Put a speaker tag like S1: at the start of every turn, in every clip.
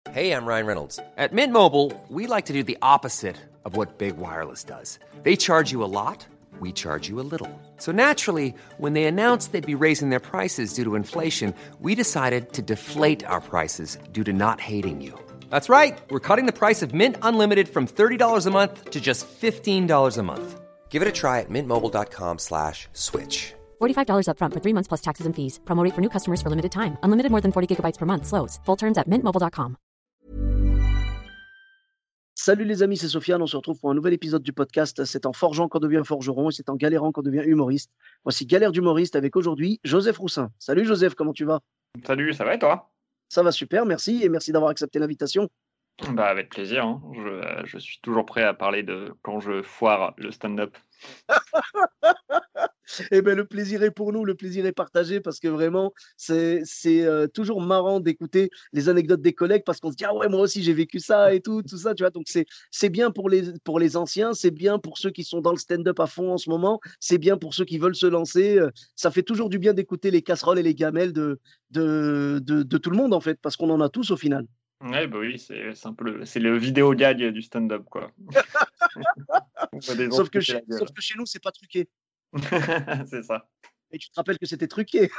S1: Hey, I'm Ryan Reynolds. At Mint Mobile, we like to do the opposite of what Big Wireless does. They charge you a lot, we charge you a little. So naturally, when they announced they'd be raising their prices due to inflation, we decided to deflate our prices due to not hating you. That's right. We're cutting the price of Mint Unlimited from $30 a month to just $15 a month. Give it a try at mintmobile.com/switch.
S2: $45 up front for 3 months plus taxes and fees. Promo rate for new customers for limited time. Unlimited more than 40 gigabytes per month. Slows full terms at mintmobile.com.
S3: Salut les amis, c'est Sofiane. On se retrouve pour un nouvel épisode du podcast. C'est en forgeant qu'on devient forgeron et c'est en galérant qu'on devient humoriste. Voici Galère d'humoriste avec aujourd'hui Joseph Roussin. Salut Joseph, comment tu vas?
S4: Salut, ça va et toi?
S3: Ça va super, merci. Et merci d'avoir accepté l'invitation.
S4: Bah avec plaisir, hein. Je suis toujours prêt à parler de quand je foire le stand-up.
S3: Eh ben, le plaisir est pour nous, le plaisir est partagé parce que vraiment, c'est toujours marrant d'écouter les anecdotes des collègues parce qu'on se dit ah ouais, moi aussi j'ai vécu ça et tout ça, tu vois. Donc c'est bien pour les anciens, c'est bien pour ceux qui sont dans le stand-up à fond en ce moment, c'est bien pour ceux qui veulent se lancer. Ça fait toujours du bien d'écouter les casseroles et les gamelles de tout le monde en fait parce qu'on en a tous au final.
S4: Ouais, bah oui, c'est un peu c'est le vidéo gag du stand-up, quoi. On voit des gens
S3: Sauf que
S4: se péter la gueule.
S3: chez nous, c'est pas truqué.
S4: C'est ça.
S3: Et tu te rappelles que c'était truqué.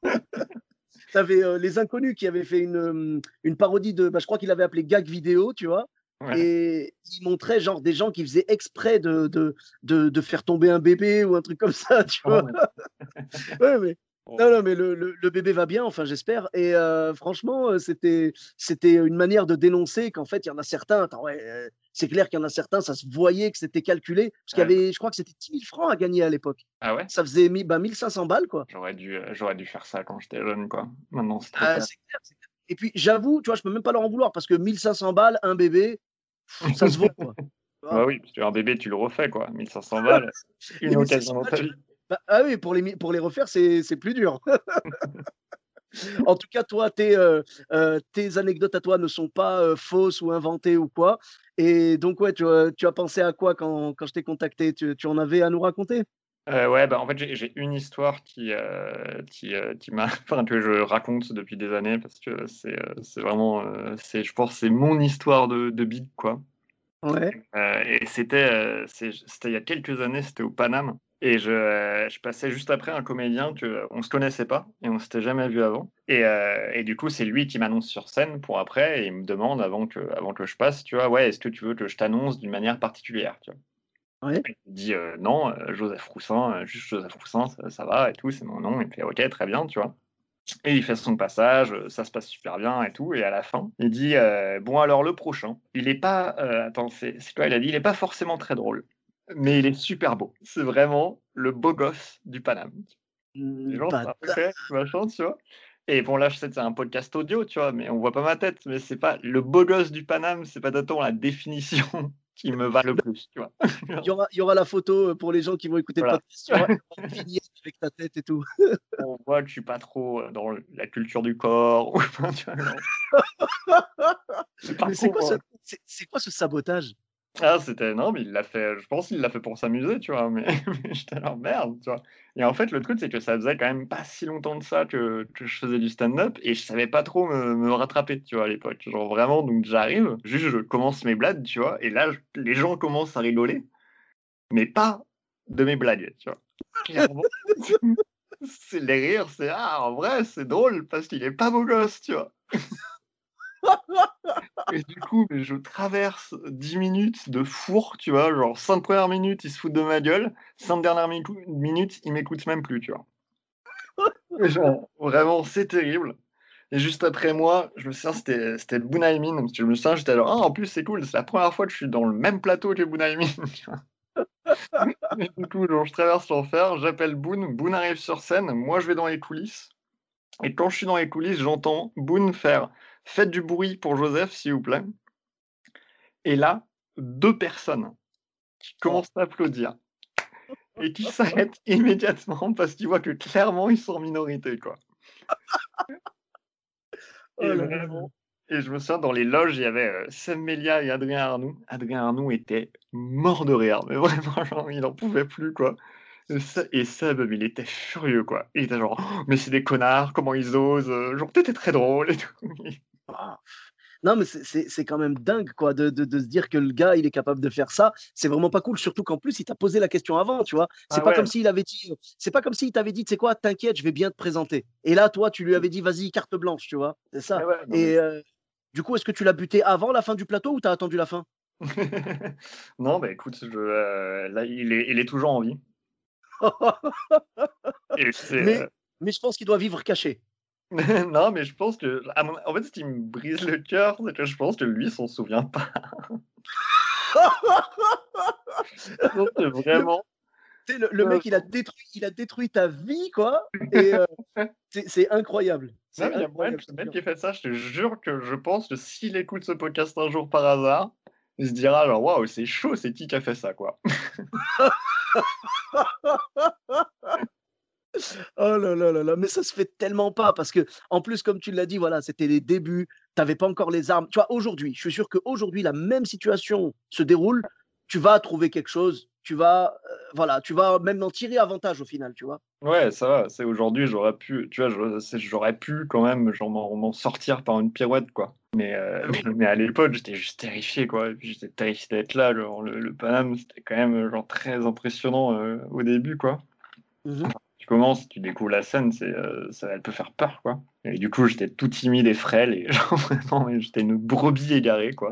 S3: Tu avais Les Inconnus qui avaient fait une parodie je crois qu'il avait appelé Gag Vidéo, tu vois.
S4: Ouais.
S3: Et ils montraient genre des gens qui faisaient exprès de faire tomber un bébé ou un truc comme ça, tu vois. Ouais, mais non, mais le bébé va bien, enfin j'espère. Et franchement, c'était une manière de dénoncer qu'en fait, il y en a certains, attends, ouais, c'est clair qu'il y en a certains, ça se voyait que c'était calculé, parce qu'il y avait, je crois que c'était 10 000 francs à gagner à l'époque.
S4: Ah ouais?
S3: Ça faisait 1500 balles, quoi.
S4: J'aurais dû faire ça quand j'étais jeune, quoi. Maintenant, c'est trop
S3: Ah,
S4: tard.
S3: c'est clair, c'est clair. Et puis j'avoue, tu vois, je peux même pas leur en vouloir, parce que 1500 balles, un bébé, ça se vaut, quoi. Tu vois.
S4: Bah oui, parce qu'un bébé, tu le refais, quoi. 1500 balles,
S3: Les
S4: une occasion
S3: 1500
S4: dans
S3: balles,
S4: ta vie.
S3: ah oui, pour les refaire, c'est plus dur. En tout cas, toi, tes anecdotes à toi ne sont pas fausses ou inventées ou quoi. Et donc, ouais, tu as pensé à quoi quand je t'ai contacté? Tu en avais à nous raconter?
S4: Ouais, bah, en fait, j'ai une histoire qui m'a enfin, que je raconte depuis des années parce que c'est vraiment, je pense, c'est mon histoire de bide, quoi.
S3: Ouais.
S4: Et c'était il y a quelques années, c'était au Paname et je passais juste après un comédien qu'on se connaissait pas et on s'était jamais vu avant et du coup, c'est lui qui m'annonce sur scène pour après et il me demande avant que je passe, tu vois: «Ouais, est-ce que tu veux que je t'annonce d'une manière particulière?» tu vois?
S3: Ouais.
S4: Je lui dis: «Non, Joseph Roussin, juste Joseph Roussin, ça va et tout, c'est mon nom». Il me fait: «OK, très bien», tu vois? Et il fait son passage, ça se passe super bien et tout et à la fin, il dit: «Bon alors le prochain, il est pas, attends, c'est quoi? Il a dit: «Il est pas forcément très drôle, mais il est super beau. C'est vraiment le beau gosse du Paname». Les gens sont
S3: Bâtard.
S4: OK, machin, tu vois? Et bon là, je sais que c'est un podcast audio, tu vois? Mais on voit pas ma tête, mais c'est pas le beau gosse du Paname, c'est pas tant la définition qui me va le plus, tu vois?
S3: Il y aura la photo pour les gens qui vont écouter le
S4: Voilà.
S3: podcast. Il y aura une vignette avec ta tête et tout.
S4: On voit que je suis pas trop, dans la culture du corps ou enfin, tu vois? Genre, c'est pas
S3: Mais c'est
S4: trop
S3: quoi ce
S4: moi.
S3: c'est quoi ce sabotage?
S4: Ah, c'était non, mais il l'a fait, je pense qu'il l'a fait pour s'amuser, tu vois? Mais mais j'étais là: «Merde», tu vois? Et en fait, le truc, c'est que ça faisait quand même pas si longtemps de ça que je faisais du stand-up et je savais pas trop me rattraper, tu vois, à l'époque. Genre vraiment, donc j'arrive, juste je commence mes blagues, tu vois? Et là, les gens commencent à rigoler, mais pas de mes blagues, tu vois? Clairement. C'est les rires, c'est: «Ah, en vrai, c'est drôle parce qu'il est pas beau gosse», tu vois? Et du coup, mais je traverse 10 minutes de four, tu vois? Genre 5 premières minutes, ils se foutent de ma gueule, 5 dernières minutes, ils m'écoutent même plus, tu vois? Et genre, vraiment, c'est terrible. Et juste après moi, je me souviens, c'était Bunaimin, parce que je me souviens, j'étais là: «Ah, en plus, c'est cool, c'est la première fois que je suis dans le même plateau que Bunaimin», tu vois? Et du coup, genre, je traverse l'enfer, j'appelle Boun, Boun arrive sur scène, moi, je vais dans les coulisses et quand je suis dans les coulisses, j'entends Boun faire: «Faites du bruit pour Joseph, s'il vous plaît». Et là, 2 personnes qui
S3: Oh.
S4: commencent à applaudir et qui s'arrêtent immédiatement parce qu'ils voient que clairement ils sont en minorité, quoi.
S3: Oh
S4: Et
S3: là là.
S4: vraiment et je me souviens dans les loges, il y avait, Sam Mélia et Adrien Arnoux. Adrien Arnoux était mort de rire, mais vraiment genre il en pouvait plus, quoi. Et Seb, mais il était furieux, quoi. Il était genre: «Oh, mais c'est des connards, comment ils osent, genre tu étais très drôle et tout».
S3: Ah. Non, mais c'est quand même dingue, quoi, de se dire que le gars, il est capable de faire ça. C'est vraiment pas cool, surtout qu'en plus, il t'a posé la question avant, tu vois.
S4: Ah ouais,
S3: C'est pas comme s'il t'avait dit, tu sais quoi, t'inquiète, je vais bien te présenter. Et là, toi, tu lui avais dit, vas-y, carte blanche, tu vois. C'est ça.
S4: ouais, ouais, non mais
S3: Et du coup, est-ce que tu l'as buté avant la fin du plateau ou t'as attendu la fin?
S4: non, bah écoute, là, il est toujours en vie. Et c'est,
S3: mais, mais je pense qu'il doit vivre caché.
S4: non, mais je pense que, en fait, ce qui me brise le cœur, c'est que je pense que lui, il s'en souvient pas. Je pense que
S3: le,
S4: vraiment,
S3: le
S4: euh,
S3: mec, il a détruit ta vie, quoi. Et c'est incroyable.
S4: non,
S3: C'est
S4: mais il y a moyen
S3: incroyable,
S4: que
S3: je
S4: le
S3: te
S4: mec
S3: jure.
S4: qui fait ça, je te jure que je pense que s'il écoute ce podcast un jour par hasard, il se dira genre: «Waouh, c'est chaud, c'est qui a fait ça, quoi?»
S3: Oh là là là là, mais ça se fait tellement pas parce que en plus, comme tu l'as dit, voilà, c'était les débuts, tu avais pas encore les armes. Tu vois, aujourd'hui, je suis sûr qu'aujourd'hui, la même situation se déroule, tu vas trouver quelque chose, voilà, tu vas même en tirer avantage au final, tu vois?
S4: Ouais, ça va, c'est aujourd'hui, j'aurais pu, tu vois, j'aurais pu quand même genre m'en sortir par une pirouette, quoi. Mais
S3: Bah oui.
S4: mais à l'époque, j'étais juste terrifié, quoi. Et puis j'étais terrifié d'être là, genre le Paname, c'était quand même, genre très impressionnant, au début, quoi.
S3: Mmh.
S4: Tu commences, tu découvres la scène, elle peut faire peur, quoi. Et du coup, j'étais tout timide et frêle et genre vraiment, j'étais une brebis égarée, quoi.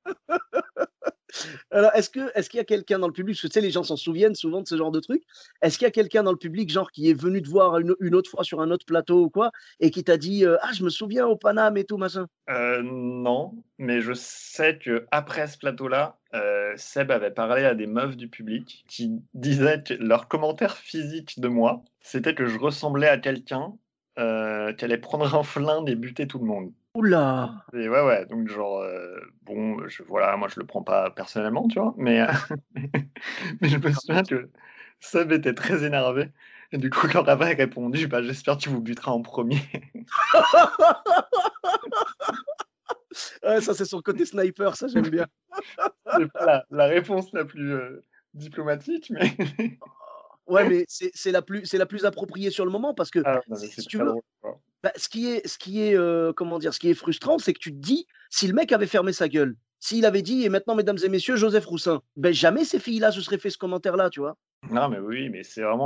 S3: Alors, est-ce qu'il y a quelqu'un dans le public, parce que tu sais, les gens s'en souviennent souvent de ce genre de truc. Est-ce qu'il y a quelqu'un dans le public, genre, qui est venu te voir une autre fois sur un autre plateau ou quoi, et qui t'a dit, ah, je me souviens au Paname et tout, machin?
S4: Non, mais je sais qu'après ce plateau-là, Seb avait parlé à des meufs du public qui disaient que leur commentaire physique de moi, c'était que je ressemblais à quelqu'un, qui allait prendre un flingue et buter tout le monde.
S3: Oula.
S4: Et ouais, ouais, donc genre, bon, voilà, moi je le prends pas personnellement, tu vois? Mais mais je me souviens que Seb était très énervé et du coup, leur avait répondu: «Bah, j'espère que tu vous buteras en premier.
S3: Ouais, ça, c'est son côté sniper, ça, j'aime bien.
S4: C'est pas la réponse la plus, diplomatique, mais
S3: Ouais, mais c'est la plus appropriée sur le moment parce que
S4: ah non, mais
S3: si
S4: c'est
S3: tu
S4: très
S3: veux,
S4: drôle, quoi.
S3: bah, comment dire? Ce qui est frustrant, c'est que tu te dis: «Si le mec avait fermé sa gueule, s'il avait dit: "Et maintenant, mesdames et messieurs, Joseph Roussin"», beh, jamais ces filles-là se seraient fait ce commentaire-là, tu vois?
S4: Non, mais oui, mais c'est vraiment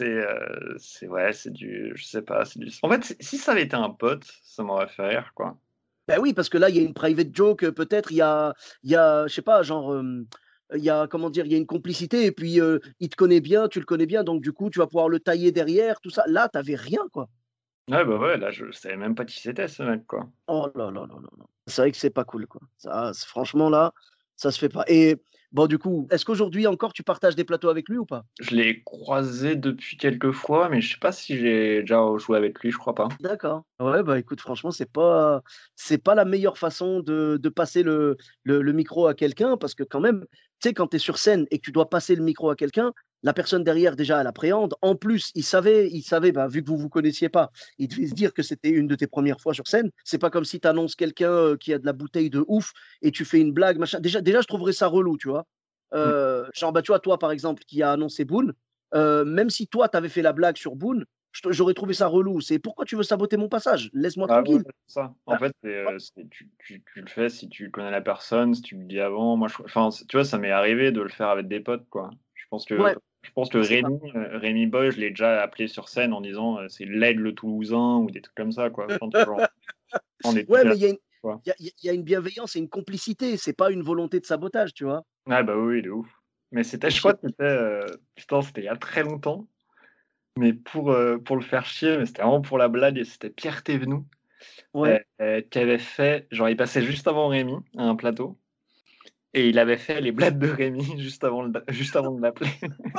S4: c'est ouais, c'est du je sais pas, c'est du en fait, si ça avait été un pote, ça m'aurait fait rire, quoi.
S3: Bah, oui, parce que là, il y a une private joke, peut-être il y a, je sais pas, genre, il y a, comment dire? Il y a une complicité et puis, il te connaît bien, tu le connais bien, donc du coup, tu vas pouvoir le tailler derrière, tout ça. Là, tu avais rien, quoi.
S4: Ouais, bah, ouais, là, je savais même pas qui c'était ce mec, quoi.
S3: Oh là là là là là. C'est vrai que c'est pas cool, quoi. Ça, franchement, là, ça se fait pas. Et bon, du coup, est-ce qu'aujourd'hui encore tu partages des plateaux avec lui ou pas?
S4: Je l'ai croisé depuis quelques fois, mais je sais pas si j'ai déjà joué avec lui, je crois pas.
S3: D'accord. Ouais, bah, écoute, franchement, c'est pas la meilleure façon de passer le micro à quelqu'un parce que quand même, tu sais, quand tu es sur scène et que tu dois passer le micro à quelqu'un, la personne derrière, déjà, elle appréhende. En plus, il savait, bah, vu que vous vous connaissiez pas, il devait se dire que c'était une de tes premières fois sur scène. C'est pas comme si tu annonces quelqu'un, qui a de la bouteille de ouf et tu fais une blague, machin. Déjà, je trouverais ça relou, tu vois?
S4: Mmh.
S3: Genre, bah, tu vois, toi, par exemple, qui a annoncé Boone, même si toi, tu avais fait la blague sur Boone, j'aurais trouvé ça relou. C'est: «Pourquoi tu veux saboter mon passage? Laisse-moi
S4: Ah ouais,
S3: tranquille».
S4: ouais, c'est ça. En
S3: Bah,
S4: fait, tu le fais si tu connais la personne, si tu le dis avant. Moi, enfin, tu vois, ça m'est arrivé de le faire avec des potes, quoi.
S3: ouais,
S4: Je pense que
S3: c'est pas
S4: Rémi Boy, je l'ai déjà appelé sur scène en disant, c'est l'Aigle toulousain ou des trucs comme ça, quoi. Enfin, tu vois? On est
S3: ouais,
S4: très
S3: mais il y a une
S4: quoi.
S3: il y a une bienveillance et une complicité, c'est pas une volonté de sabotage, tu vois?
S4: Ah bah, oui, oui, de ouf. Mais c'était je
S3: Je sais
S4: crois que c'était, putain, c'était il y a très longtemps, mais pour le faire chier, mais c'était vraiment pour la blague et c'était Pierre Thévenoud,
S3: Ouais.
S4: qui avait fait genre il passait juste avant Rémi à un plateau et il avait fait les blagues de Rémi juste avant de l'appeler.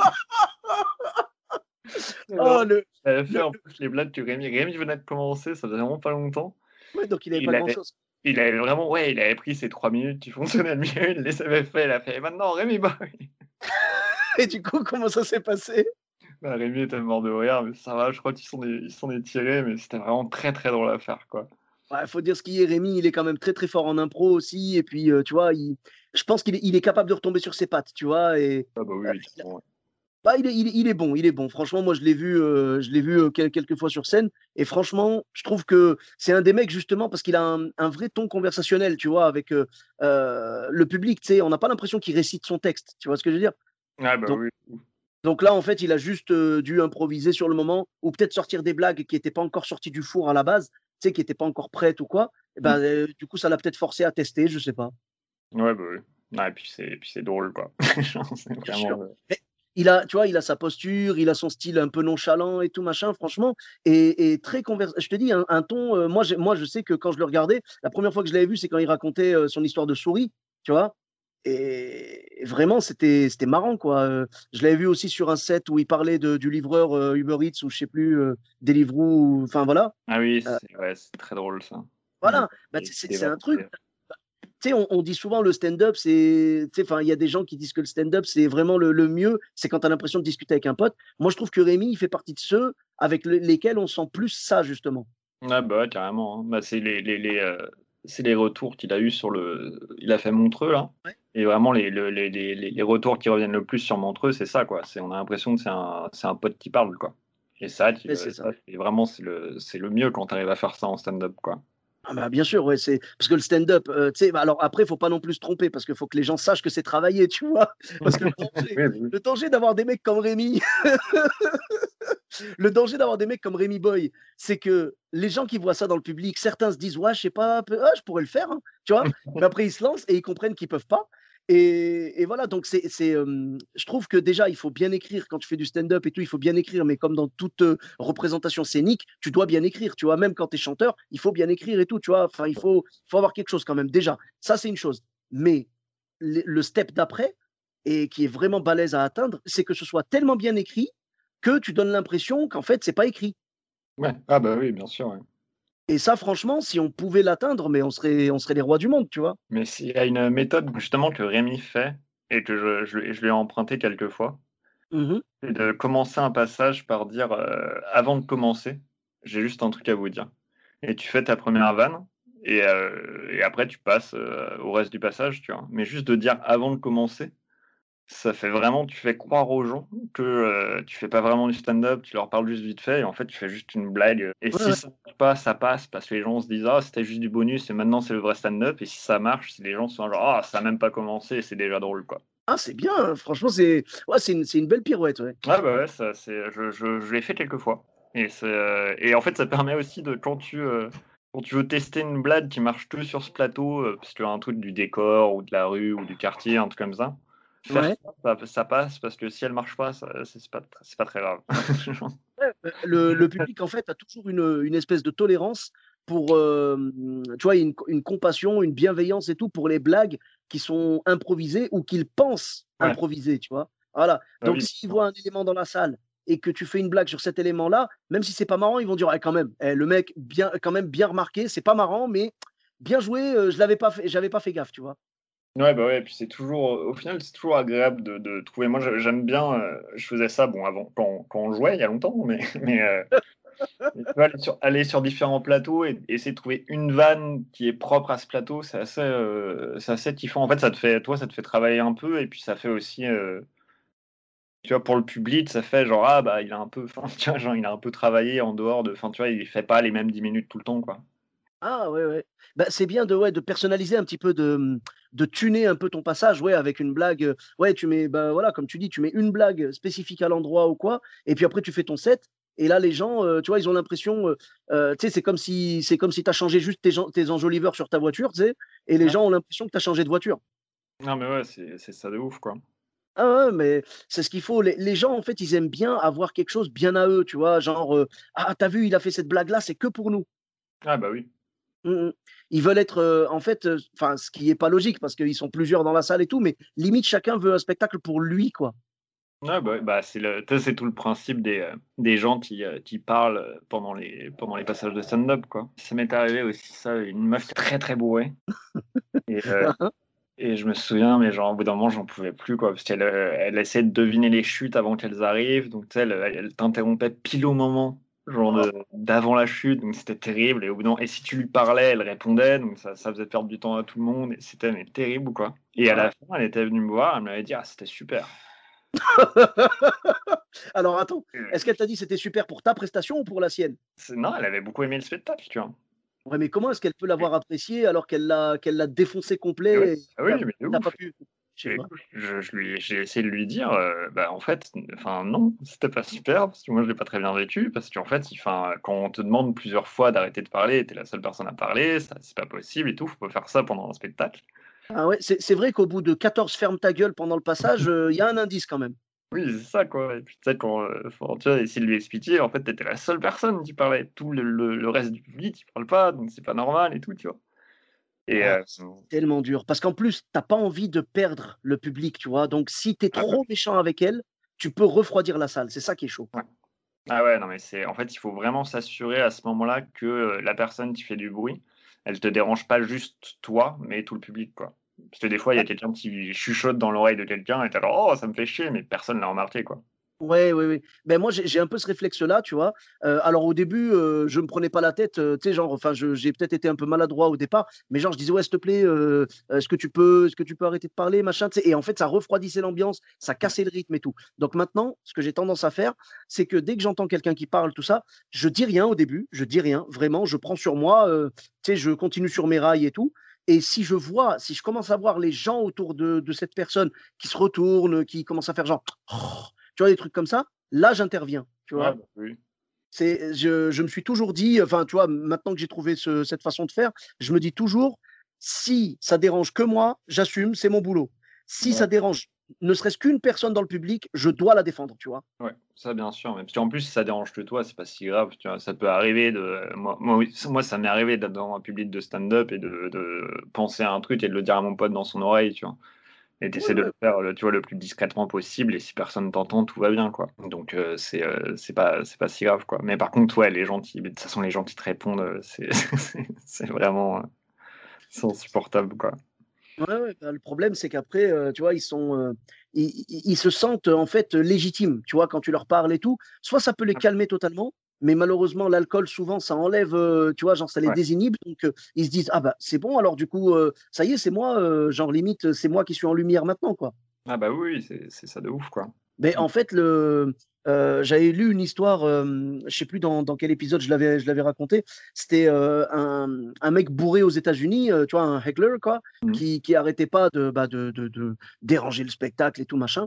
S4: Et
S3: Oh
S4: vraiment,
S3: le
S4: il avait fait
S3: le
S4: en
S3: le
S4: plus les blagues que Rémi venait de commencer, ça faisait vraiment pas longtemps.
S3: ouais, donc il avait
S4: Et
S3: pas grand-chose.
S4: il avait vraiment ouais, il avait pris ses 3 minutes qui fonctionnaient le mieux, il les avait fait, il a fait: «Et maintenant Rémi Boy!»
S3: Et du coup, comment ça s'est passé?
S4: Bah, Rémi était mort de rire, mais ça va, je crois ils s'en est tirés, mais c'était vraiment très, très drôle à faire, quoi.
S3: Ouais, faut dire ce qui est, Rémi, il est quand même très, très fort en impro aussi et puis, tu vois, je pense qu'il est capable de retomber sur ses pattes, tu vois? Et
S4: Ah bah, oui,
S3: heu,
S4: oui,
S3: il a
S4: carrément, ouais.
S3: Bah, il est bon, il est bon. Franchement, moi, je l'ai vu quelques fois sur scène. Et franchement, je trouve que c'est un des mecs, justement, parce qu'il a un vrai ton conversationnel, tu vois, avec le public. Tu sais, on n'a pas l'impression qu'il récite son texte. Tu vois ce que je veux dire?
S4: Ah bah
S3: Donc,
S4: oui.
S3: donc là, en fait, il a juste dû improviser sur le moment, ou peut-être sortir des blagues qui n'étaient pas encore sorties du four à la base, tu sais, qui n'étaient pas encore prêtes ou quoi. Et ben, du coup, ça l'a peut-être forcé à tester, je sais pas.
S4: Ouais, bah oui. Ouais, et puis c'est drôle, quoi. Genre, c'est
S3: Bien sûr.
S4: vraiment,
S3: Mais tu vois, il a sa posture, il a son style un peu nonchalant et tout machin, franchement, et très je te dis, un ton. Moi, je sais que quand je le regardais, la première fois que je l'avais vu, c'est quand il racontait son histoire de souris, tu vois. Et vraiment, c'était marrant, quoi. Je l'avais vu aussi sur un set où il parlait du livreur Uber Eats ou je sais plus, Deliveroo, enfin voilà.
S4: Ah oui,
S3: Euh,
S4: c'est très drôle ça.
S3: voilà, bah,
S4: Et
S3: c'est un truc. Tu sais, on dit souvent le stand-up, c'est, tu sais, enfin, il y a des gens qui disent que le stand-up, c'est vraiment le mieux, c'est quand tu as l'impression de discuter avec un pote. Moi, je trouve que Rémi, il fait partie de ceux avec lesquels on sent plus ça, justement.
S4: Ah bah ouais, carrément, hein. Bah, c'est les retours qu'il a eu sur il a fait Montreux là,
S3: Ouais.
S4: et vraiment les retours qui reviennent le plus sur Montreux, c'est ça quoi. On a l'impression que c'est un pote qui parle quoi. Et
S3: Mais c'est ça.
S4: ça c'est vraiment c'est le mieux quand tu arrives à faire ça en stand-up quoi.
S3: Ah bah, bien sûr, ouais, c'est parce que le stand-up, tu sais, bah, alors après, il faut pas non plus se tromper parce qu'il faut que les gens sachent que c'est travaillé, tu vois? Parce que
S4: Oui, oui.
S3: le danger d'avoir des mecs comme Rémi, le danger d'avoir des mecs comme Rémi Boy, c'est que les gens qui voient ça dans le public, certains se disent: «Ouais, je sais pas, je pourrais le faire, hein», tu vois? Mais après ils se lancent et ils comprennent qu'ils peuvent pas, et voilà, donc je trouve que déjà il faut bien écrire quand tu fais du stand-up et tout, il faut bien écrire, mais comme dans toute, représentation scénique, tu dois bien écrire, tu vois? Même quand tu es chanteur, il faut bien écrire et tout, tu vois? Enfin, il faut avoir quelque chose quand même, déjà. Ça, c'est une chose. Mais le step d'après, et qui est vraiment balèze à atteindre, c'est que ce soit tellement bien écrit que tu donnes l'impression qu'en fait, c'est pas écrit.
S4: Ouais. Ah bah oui, bien sûr, ouais.
S3: Et ça, franchement, si on pouvait l'atteindre, mais on serait les rois du monde, tu vois?
S4: Mais s'il y a une méthode justement que Rémi fait et que je lui ai emprunté quelques fois,
S3: Mmh.
S4: c'est de commencer un passage par dire, «Avant de commencer, j'ai juste un truc à vous dire». Et tu fais ta première vanne et après tu passes, au reste du passage, tu vois? Mais juste de dire avant de commencer, ça fait vraiment tu fais croire aux gens que, tu fais pas vraiment du stand-up, tu leur parles juste vite fait et en fait tu fais juste une blague, et
S3: Ouais,
S4: si
S3: ouais.
S4: ça marche pas, ça passe parce que les gens se disent: «Ah c'était juste du bonus et maintenant c'est le vrai stand-up», et si ça marche, si les gens sont genre: «Ah ça a même pas commencé», c'est déjà drôle, quoi.
S3: Ah, c'est bien, hein, franchement, c'est une belle pirouette, ouais.
S4: Ouais, bah, ouais, ça c'est je l'ai fait quelques fois et en fait, ça permet aussi de quand tu veux tester une blague qui marche que sur ce plateau, parce qu'il y a un truc du décor ou de la rue ou du quartier, un truc comme ça, faire
S3: Ouais.
S4: ça passe parce que si elle marche pas, ça c'est pas très grave.
S3: Ouais, le public, en fait, a toujours une espèce de tolérance pour, tu vois, une compassion, une bienveillance et tout pour les blagues qui sont improvisées ou qu'ils pensent
S4: Ouais,
S3: improvisées, tu vois? Voilà,
S4: bah,
S3: donc
S4: oui, bien
S3: s'ils
S4: sûr.
S3: voient un élément dans la salle et que tu fais une blague sur cet élément-là, même si c'est pas marrant, ils vont dire: «Ouais, quand même, le mec bien quand même bien remarqué, c'est pas marrant, mais bien joué, je l'avais pas fait j'avais pas fait gaffe», tu vois?
S4: Ouais, bah, ouais, et puis c'est toujours, au final, c'est toujours agréable de trouver moi j'aime bien, je faisais ça bon avant quand on jouait il y a longtemps, mais mais tu vois, aller sur différents plateaux et essayer de trouver une vanne qui est propre à ce plateau, c'est assez kiffant. En fait, ça te fait travailler un peu et puis ça fait aussi, tu vois, pour le public, ça fait genre: «Ah bah, il a un peu» enfin, tu vois, genre, il a un peu travaillé en dehors de enfin, tu vois, il fait pas les mêmes 10 minutes tout le temps, quoi.
S3: Ah ouais, ouais. Bah, c'est bien de personnaliser un petit peu, de tuner un peu ton passage, ouais, avec une blague, ouais, tu mets, bah, voilà, comme tu dis, tu mets une blague spécifique à l'endroit ou quoi, et puis après tu fais ton set, et là les gens, tu vois, ils ont l'impression, tu sais, c'est comme si tu as changé juste tes enjoliveurs sur ta voiture, tu sais, et les
S4: Ouais.
S3: gens ont l'impression que tu as changé de voiture.
S4: Non, mais ouais, c'est ça de ouf, quoi.
S3: Ah ouais, mais c'est ce qu'il faut. Les gens, en fait, ils aiment bien avoir quelque chose bien à eux, tu vois? Genre, «Ah, tu vu, il a fait cette blague-là, c'est que pour nous».
S4: Ah bah, oui.
S3: Mmh mh. Ils veulent être, en fait, enfin, ce qui est pas logique parce qu'ils sont plusieurs dans la salle et tout, mais limite chacun veut un spectacle pour lui, quoi.
S4: Ouais, bah, ouais, bah, tu sais, c'est tout le principe des gens qui parlent, pendant les passages de stand-up, quoi. Ça m'est arrivé aussi ça, une meuf très, très bourrée et
S3: Hein, hein.
S4: je me souviens, mais genre, au bout d'un moment, j'en pouvais plus, quoi, parce qu'elle, elle essayait de deviner les chutes avant qu'elles arrivent, donc tu sais, elle t'interrompait pile au moment, genre d'avant la chute, donc c'était terrible, et au bout d'un moment et si tu lui parlais, elle répondait, donc ça faisait perdre du temps à tout le monde et c'était mais terrible, quoi, et à
S3: Ah,
S4: la fin, elle était venue me voir, elle m'avait dit: «Ah, c'était super».
S3: Alors attends,
S4: Heu,
S3: est-ce qu'elle t'a dit c'était super pour ta prestation ou pour la sienne?
S4: non, elle avait beaucoup aimé le spectacle, tu vois?
S3: Ouais, mais comment est-ce qu'elle peut
S4: Et
S3: l'avoir apprécié alors qu'elle l'a défoncé
S4: et ouais,
S3: complet et
S4: ah
S3: tu
S4: oui, mais de
S3: as pas
S4: ouf.
S3: pu? Je sais
S4: Et
S3: pas.
S4: écoute, j'ai essayé de lui dire, bah, en fait, enfin non, c'était pas super parce que moi je l'ai pas très bien vécu parce qu'en fait, enfin, quand on te demande plusieurs fois d'arrêter de parler, tu es la seule personne à parler, ça c'est pas possible et tout, faut pas faire ça pendant un spectacle.
S3: Ah ouais, c'est vrai qu'au bout de 14 ferme ta gueule pendant le passage, il y a un indice quand même.
S4: Oui, c'est ça quoi et puis tu sais quand, enfin, tu vois, essayer de lui expliquer, en fait, tu étais la seule personne qui parlait. Tout le reste du public, il parle pas, donc c'est pas normal et tout, tu vois? Et
S3: Ah, c'est tellement dur parce qu'en plus, tu as pas envie de perdre le public, tu vois? Donc si tu es
S4: ah bah,
S3: trop méchant avec elle, tu peux refroidir la salle, c'est ça qui est chaud.
S4: ouais. Ah ouais, non mais c'est en fait, il faut vraiment s'assurer à ce moment-là que, la personne qui fait du bruit, elle te dérange pas juste toi, mais tout le public, quoi. Parce que des fois, il y a quelqu'un qui chuchote dans l'oreille de quelqu'un et tu es là: «Oh, ça me fait chier», mais personne l'a remarqué, quoi.
S3: Ouais, oui, oui. Ben moi, j'ai un peu ce réflexe-là, tu vois? Alors au début, je me prenais pas la tête, tu sais, genre, enfin, j'ai peut-être été un peu maladroit au départ, mais genre, je disais: «Ouais, s'il te plaît, est-ce que tu peux arrêter de parler, machin?» Tu sais? Et en fait, ça refroidissait l'ambiance, ça
S4: Ouais,
S3: cassait le rythme et tout. Donc maintenant, ce que j'ai tendance à faire, c'est que dès que j'entends quelqu'un qui parle, tout ça, je dis rien au début, je dis rien, vraiment, je prends sur moi, tu sais, je continue sur mes rails et tout. Et si je commence à voir les gens autour de cette personne qui se retournent, qui commencent à faire genre tu vois, des trucs comme ça, là, j'interviens, tu
S4: ouais,
S3: vois?
S4: bah, oui.
S3: Je me suis toujours dit, enfin, tu vois, maintenant que j'ai trouvé cette façon de faire, je me dis toujours: «Si ça dérange que moi, j'assume, c'est mon boulot. Si
S4: Ouais,
S3: ça dérange ne serait-ce qu'une personne dans le public, je dois la défendre», tu vois?
S4: ouais, ça bien sûr, mais parce qu'en plus, si ça dérange que toi, c'est pas si grave, tu vois? Ça peut arriver de moi oui, moi ça m'est arrivé d'être dans un public de stand-up et de penser à un truc et de le dire à mon pote dans son oreille, tu vois? Et
S3: Ouais,
S4: tu de
S3: ouais.
S4: le faire, tu vois, le plus discrètement possible et si personne t'entend, tout va bien, quoi. Donc c'est pas si grave, quoi. Mais par contre, ouais, les gens qui de toute façon, les gens qui te répondent, c'est c'est vraiment, c'est insupportable, quoi.
S3: Ouais, ouais, bah, le problème, c'est qu'après, tu vois, ils se sentent, en fait, légitimes, tu vois? Quand tu leur parles et tout. Soit ça peut les calmer totalement, mais malheureusement, l'alcool, souvent, ça enlève, tu vois, genre, ça les
S4: Ouais.
S3: désinhibe. Donc, ils se disent: «Ah bah, c'est bon alors du coup, ça y est, c'est moi, genre limite, c'est moi qui suis en lumière maintenant, quoi».
S4: Ah bah, oui, oui, c'est ça de ouf, quoi.
S3: Mais
S4: Mmh.
S3: en fait, j'avais lu une histoire, je sais plus dans quel épisode je l'avais raconté. C'était, un mec bourré aux États-Unis, tu vois, un heckler quoi,
S4: Mmh.
S3: qui arrêtait pas de déranger le spectacle et tout machin.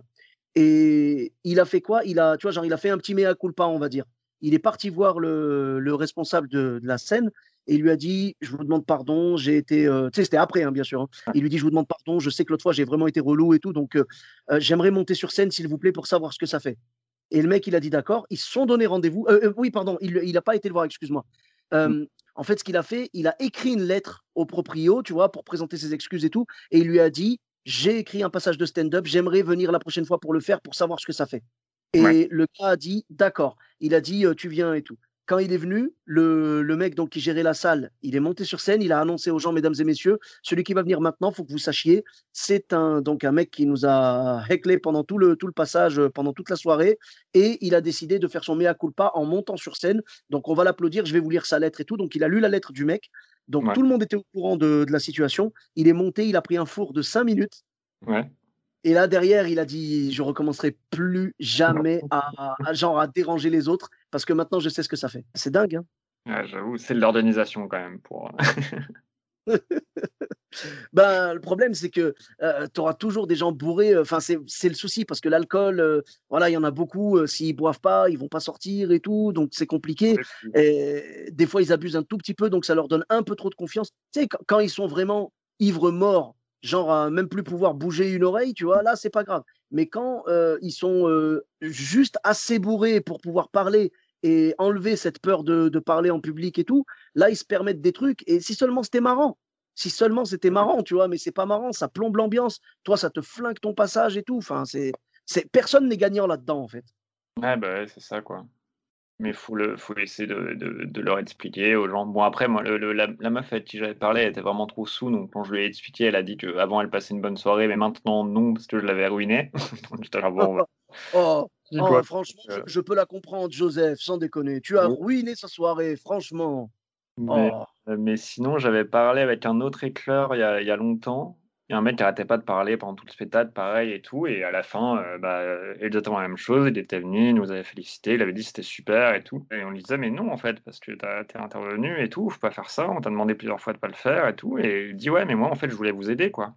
S3: Et il a fait quoi? Tu vois, genre, il a fait un petit mea culpa, on va dire. Il est parti voir le responsable de la scène et il lui a dit: «Je vous demande pardon, j'ai été», tu sais, c'était après, hein, bien sûr, hein.
S4: Ouais,
S3: Il lui dit: «Je vous demande pardon, je sais que l'autre fois, j'ai vraiment été relou et tout, donc j'aimerais monter sur scène, s'il vous plaît, pour savoir ce que ça fait». Et le mec, il a dit: «D'accord». Ils se sont donné rendez-vous. Oui, pardon, il a pas été le voir, excuse-moi.
S4: mmh,
S3: En fait, ce qu'il a fait, il a écrit une lettre au proprio, tu vois, pour présenter ses excuses et tout et il lui a dit: «J'ai écrit un passage de stand-up, j'aimerais venir la prochaine fois pour le faire, pour savoir ce que ça fait».
S4: ouais,
S3: Et le gars a dit: «D'accord». Il a dit: «Tu viens et tout». Quand il est venu, le mec donc qui gérait la salle, il est monté sur scène, il a annoncé aux gens: «Mesdames et messieurs, celui qui va venir maintenant, faut que vous sachiez, c'est un mec qui nous a héclé pendant tout le passage, pendant toute la soirée et il a décidé de faire son mea culpa en montant sur scène. Donc on va l'applaudir, je vais vous lire sa lettre et tout». Donc il a lu la lettre du mec. Donc
S4: ouais,
S3: tout le monde était au courant de la situation. Il est monté, il a pris un four de 5 minutes
S4: ouais.
S3: et là, derrière, il a dit: «Je recommencerai plus jamais à déranger les autres parce que maintenant je sais ce que ça fait». C'est dingue, hein?
S4: Ouais, j'avoue, c'est de l'organisation quand même pour,
S3: Ben, le problème, c'est que, tu auras toujours des gens bourrés, enfin, c'est le souci parce que l'alcool, voilà, il y en a beaucoup, s'ils boivent pas, ils vont pas sortir et tout, donc c'est compliqué et des fois, ils abusent un tout petit peu, donc ça leur donne un peu trop de confiance. Tu sais, quand ils sont vraiment ivres morts, genre à même plus pouvoir bouger une oreille, tu vois? Là, c'est pas grave. Mais quand, ils sont, juste assez bourrés pour pouvoir parler et enlever cette peur de parler en public et tout, là, ils se permettent des trucs et si seulement c'était marrant. Si seulement c'était marrant, tu vois? Mais c'est pas marrant, ça plombe l'ambiance. Toi, ça te flingue ton passage et tout. Enfin, personne n'est gagnant là-dedans, en fait.
S4: Ouais, bah, ouais, c'est ça, quoi. Mais faut essayer de leur expliquer aux gens. Bon après moi la meuf avec qui j'avais parlé, elle était vraiment trop saoule, donc quand je lui ai expliqué, elle a dit qu'avant elle passait une bonne soirée, mais maintenant non, parce que je l'avais ruinée. Donc j'étais là: «Bon, bah,
S3: Oh,
S4: dis
S3: oh,
S4: quoi?»
S3: franchement, je
S4: heu,
S3: je peux la comprendre, Joseph, sans déconner. Tu as
S4: oui,
S3: ruiné sa soirée, franchement.
S4: mais
S3: Oh,
S4: mais sinon j'avais parlé avec un autre éclaireur il y a longtemps Et un mec qui arrêtait pas de parler pendant tout le spectacle, pareil et tout. Et à la fin, exactement la même chose. Il était venu, il nous avait félicité, il avait dit que c'était super et tout. Et on lui disait, mais non, en fait, parce que t'es intervenu et tout, faut pas faire ça. On t'a demandé plusieurs fois de pas le faire et tout. Et il dit, ouais, mais moi, en fait, je voulais vous aider, quoi.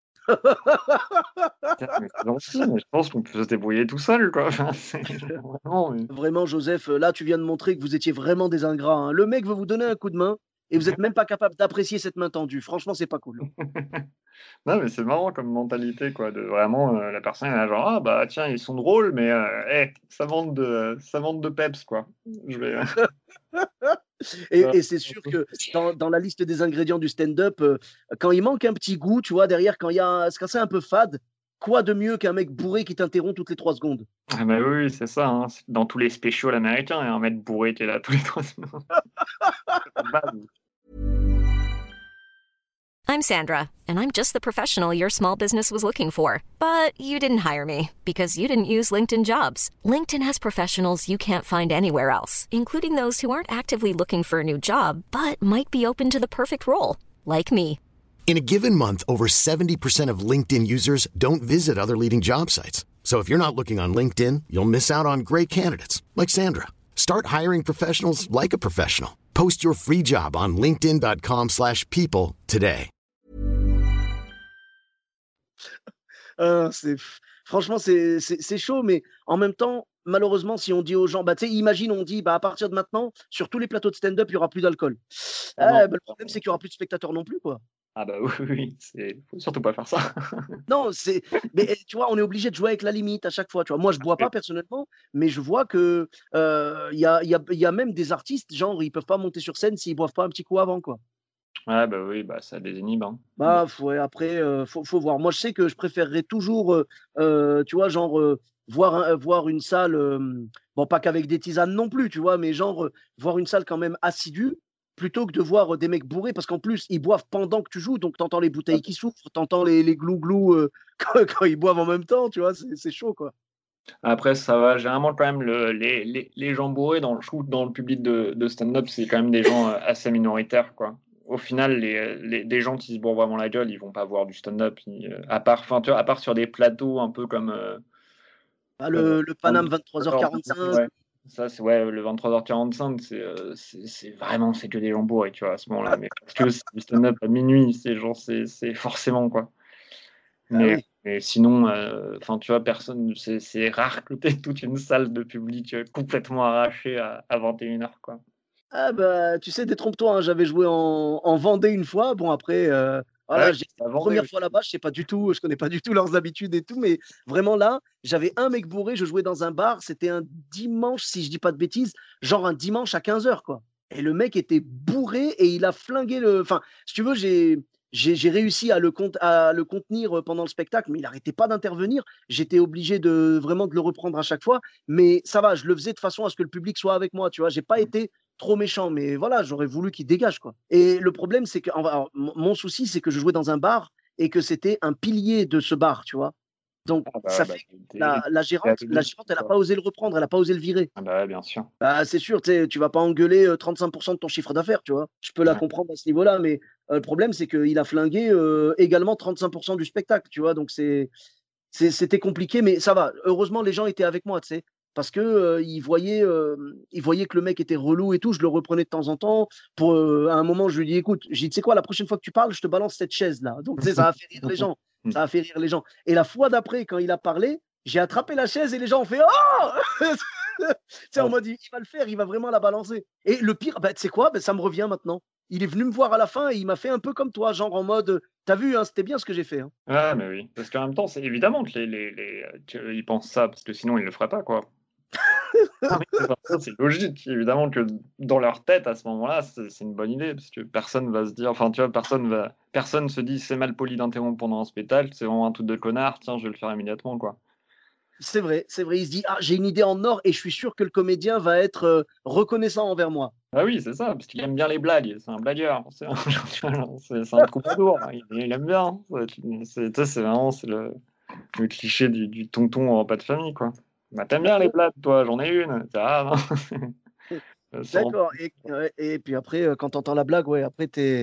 S4: Putain, mais c'est gentil, mais je pense qu'on peut se débrouiller tout seul, quoi. Enfin, c'est vraiment,
S3: Vraiment, Joseph, là, tu viens de montrer que vous étiez vraiment des ingrats, hein. Le mec veut vous donner un coup de main et vous êtes même pas capable d'apprécier cette main tendue. Franchement, c'est pas cool.
S4: Non, mais c'est marrant comme mentalité, quoi, de vraiment, la personne elle est là genre: «Ah bah tiens, ils sont drôles, mais ça manque de peps, quoi». Je vais,
S3: Et c'est sûr que dans la liste des ingrédients du stand-up, quand il manque un petit goût, tu vois, derrière, quand c'est un peu fade, quoi de mieux qu'un mec bourré qui t'interrompt toutes les 3 secondes?
S4: ah bah oui, oui, c'est ça, hein, c'est dans tous les specials américains, il y a un mec bourré qui est là tous les 3 secondes. C'est la base.
S2: I'm Sandra, and I'm just the professional your small business was looking for. But you didn't hire me because you didn't use LinkedIn Jobs. LinkedIn has professionals you can't find anywhere else, including those who aren't actively looking for a new job, but might be open to the perfect role, like me.
S5: In a given month, over 70% of LinkedIn users don't visit other leading job sites. So if you're not looking on LinkedIn, you'll miss out on great candidates like Sandra. Start hiring professionals like a professional. Post your free job on linkedin.com/people today.
S3: C'est franchement, c'est chaud, mais en même temps, malheureusement, si on dit aux gens, bah, tu sais, imagine, on dit, bah, à partir de maintenant, sur tous les plateaux de stand-up, il y aura plus d'alcool.
S4: Ah non.
S3: Bah, le problème, c'est qu'il y aura plus de spectateurs non plus, quoi.
S4: Ah bah oui, oui, oui, faut surtout pas faire ça.
S3: Non, mais tu vois, on est obligé de jouer avec la limite à chaque fois, tu vois? Moi, je bois pas personnellement, mais je vois que, il y a même des artistes, genre, ils peuvent pas monter sur scène s'ils boivent pas un petit coup avant, quoi.
S4: Ouais, bah oui, bah ça désinhibe, hein.
S3: Bah, ouais, après, faut voir. Moi, je sais que je préférerais toujours, tu vois, genre, voir une salle, bon, pas qu'avec des tisanes non plus, tu vois? Mais genre, voir une salle quand même assidue, plutôt que de voir, des mecs bourrés. Parce qu'en plus, ils boivent pendant que tu joues, donc tu entends les bouteilles qui souffrent, tu entends les glou-glou, quand ils boivent en même temps, tu vois? C'est chaud, quoi.
S4: Après, ça va, généralement, quand même, les gens bourrés dans le public de stand-up, c'est quand même des gens assez minoritaires, quoi. Au final, des gens qui se bourrent vraiment la gueule, ils vont pas voir du stand-up. À part, enfin, tu vois, à part sur des plateaux un peu comme.
S3: Bah,
S4: Comme
S3: le Paname 23h45.
S4: ouais, ça, c'est ouais, le 23h45, c'est vraiment, c'est que des gens bourrés, tu vois, à ce moment-là. Mais parce que c'est du stand-up à minuit, c'est genre, c'est forcément, quoi.
S3: Ah
S4: Mais
S3: oui.
S4: mais sinon, enfin, tu vois, personne c'est rare que tu aies toute une salle de public, complètement arrachée à 21h, quoi.
S3: Ah bah, tu sais, détrompe-toi, hein, j'avais joué en Vendée une fois. Bon après,
S4: Ah ouais,
S3: voilà,
S4: à
S3: la
S4: Vendée
S3: 1re
S4: aussi.
S3: fois là-bas, je connais pas du tout leurs habitudes et tout, mais vraiment là, j'avais un mec bourré, je jouais dans un bar, c'était un dimanche, si je dis pas de bêtises, genre un dimanche à 15h, quoi. Et le mec était bourré et il a flingué enfin, si tu veux, j'ai réussi à le contenir, pendant le spectacle, mais il arrêtait pas d'intervenir. J'étais obligé de vraiment de le reprendre à chaque fois, mais ça va, je le faisais de façon à ce que le public soit avec moi, tu vois? J'ai pas été trop méchant, mais voilà, j'aurais voulu qu'il dégage, quoi. Et le problème, c'est que, alors, mon souci, c'est que je jouais dans un bar et que c'était un pilier de ce bar, tu vois? Donc
S4: Ah
S3: ça
S4: bah,
S3: fait que
S4: tu
S3: la
S4: es
S3: la
S4: à
S3: gérante la
S4: domicile,
S3: gérante, elle a
S4: quoi.
S3: pas osé le reprendre, elle a pas osé le virer.
S4: Ah bah, ouais, bien sûr.
S3: Bah, c'est sûr, tu sais, tu vas pas engueuler, 35 de ton chiffre d'affaires, tu vois? Je peux la
S4: Ouais.
S3: comprendre à ce niveau-là, mais, le problème, c'est qu'il a flingué, également 35 du spectacle, tu vois? Donc c'était compliqué, mais ça va. Heureusement, les gens étaient avec moi, tu sais? Parce que, ils voyaient que le mec était relou et tout. Je le reprenais de temps en temps pour, à un moment, je lui dis: «Écoute», j'ai dit: «Tu sais quoi? La prochaine fois que tu parles, je te balance cette chaise-là». Donc tu sais, ça a fait rire les gens. Ça a fait rire les gens et la fois d'après, quand il a parlé, j'ai attrapé la chaise et les gens ont fait: «Oh!» Tu sais, en
S4: Ouais.
S3: mode, il va le faire, il va vraiment la balancer et le pire, bah, tu sais quoi? Bah, ça me revient maintenant. Il est venu me voir à la fin et il m'a fait un peu comme toi, genre en mode, «Tu vu, hein, c'était bien ce que j'ai fait, hein».
S4: Ouais, mais oui, parce qu'en même temps, c'est évidemment que qu'ils pensent ça, parce que sinon ils le feraient pas, quoi. Ah oui, enfin, ça, c'est logique. Évidemment que dans leur tête, à ce moment-là, c'est une bonne idée, parce que personne va se dire, enfin, tu vois, personne se dit: «C'est mal poli d'interrompre pendant un spectacle, c'est vraiment un truc de connard, tiens, je vais le faire immédiatement», quoi.
S3: C'est vrai, c'est vrai. Il se dit: «Ah, j'ai une idée en or et je suis sûr que le comédien va être, reconnaissant envers moi».
S4: Ah oui, c'est ça, parce qu'il aime bien les blagues, c'est un blagueur, c'est un c'est un troubadour, il aime bien, hein. Tu sais, c'est vraiment le cliché du tonton en repas de famille, quoi. «Bah, tu bien les blagues, toi? J'en ai une». «Ah non». Sans
S3: D'accord et ouais et puis après, quand tu entends la blague, ouais, après